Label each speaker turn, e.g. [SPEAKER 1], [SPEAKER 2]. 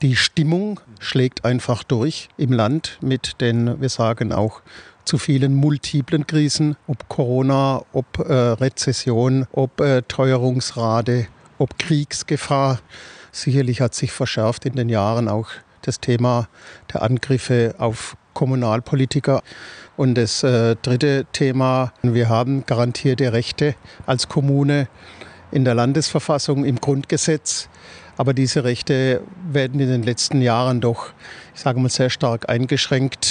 [SPEAKER 1] Die Stimmung schlägt einfach durch im Land mit den, wir sagen auch, zu vielen multiplen Krisen, ob Corona, ob Rezession, ob Teuerungsrate, ob Kriegsgefahr. Sicherlich hat sich verschärft in den Jahren auch das Thema der Angriffe auf Kommunalpolitiker. Und das dritte Thema, wir haben garantierte Rechte als Kommune in der Landesverfassung, im Grundgesetz. Aber diese Rechte werden in den letzten Jahren doch, ich sage mal, sehr stark eingeschränkt.